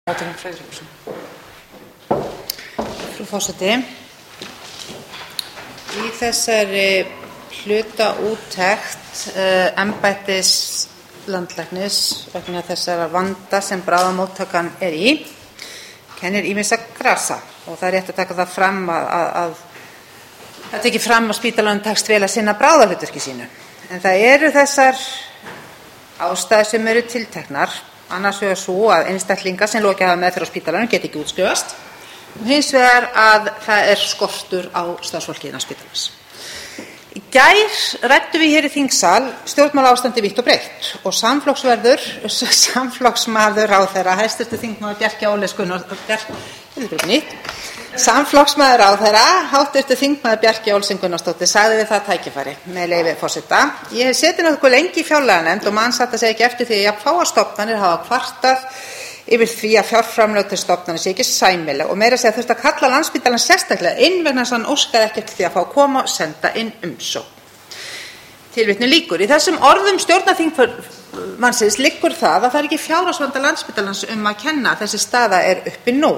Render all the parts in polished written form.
Frú forseti, í þessari hlutaúttekt embættis landlæknis vegna þessara vanda sem bráðamóttakan í kennir ýmissa grasa og það rétt að taka það fram að það tekið fram að spítalanum tekst vel að sinna bráðahlutverki sínu. En það eru þessar ástæður sem eru tilteknar, annars vegar svo að einstaklingar sem lokið hafa meðferð á spítalanum geti ekki útskrifast, hins vegar að það skortur á starfsfólki innan spítalans. Í gær ræddum við hér í þingsal stjórnmálaástandi vítt og breytt og samflokksmaður ráðherra, hæstv. Þingmaður Bjarkey Olsen Gunnarsdóttir, sagði við það tækifæri, með leyfi forseta: Ég hef setið nokkuð lengi í fjárlaganefnd og man satt að segja ekki eftir því að jafn fáar stofnanir hafa kvartað yfir því að fjárframlög til stofnana sé ekki sæmileg og meira að segja þurfti að kalla Landspítalann sérstaklega inn vegna þess að hann óskaði ekki eftir því að fá að koma og senda inn umsókn. Tilvitnun lýkur. Í þessum orðum stjórnarþingmannsins liggur það að það ekki fjárhagsvanda Landspítalans að kenna að þessi staða uppi nú.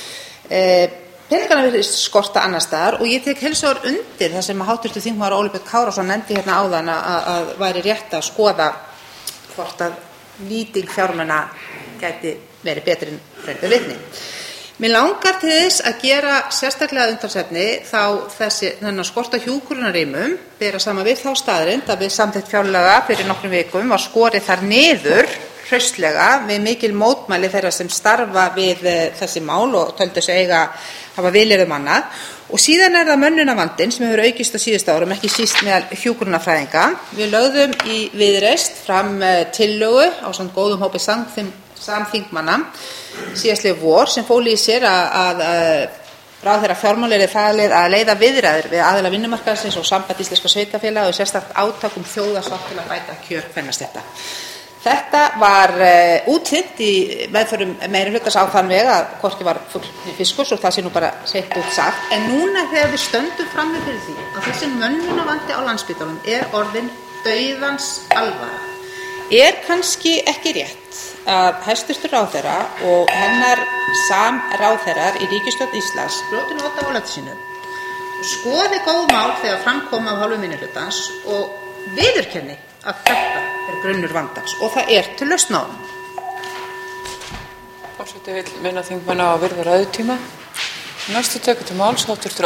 Peningana virðist skorta annars staðar og ég tek heils hugar undir það sem hv. þingmaður Óli Björn Kárason nefndi hérna áðan að væri rétt að skoða hvort að nýting fjármuna gæti verið betri en raun ber vitni. Mig langar til þess að gera sérstaklega umtalsefni þá þennan skort á hjúkrunarrýmum bera saman við þá staðreynd að við samþykkt fjárlaga fyrir nokkrum vikum var skorið þar niður hraustlega við mikil mótmæli þeirra sem starfa við þessi mál og töldu sig hafa vilyrði annað. Og síðan það mönnunarvandinn sem hefur aukist á síðustu árum, ekki síst meðal hjúkrunarfræðinga. Við lögðum í Viðreisn fram tillögu ásamt góðum hópi samþingmanna síðastliðið vor sem fól í sér að ráðherra fjármála yrði falið að leiða viðræður við aðila vinnumarkaðarins og Samband íslenskra sveitarfélaga og sérstakt átak þjóðarsátt til að bæta kjör kvennastétta. Þetta var útþynnt í meðförum meirihlutans á þann veg að hvorki var fugl né fiskur, svo það sé nú bara hreint út sagt. En núna þegar við stöndum frammi fyrir því að þessi mönnunarvandi á Landspítalanum orðinn dauðans alvara, kannski ekki rétt að hæstv. Ráðherra og hennar samráðherrar í ríkisstjórn Íslands brjóti nota á lögðu sínu og skoði góð mál þegar fram koma af hálfu minnihlutans og viðurkenni að þetta grunnur vandans og það til lausn á honum. Forseti vill minna þingmenn á að virða ræðutíma. Næstu tekur til máls hv.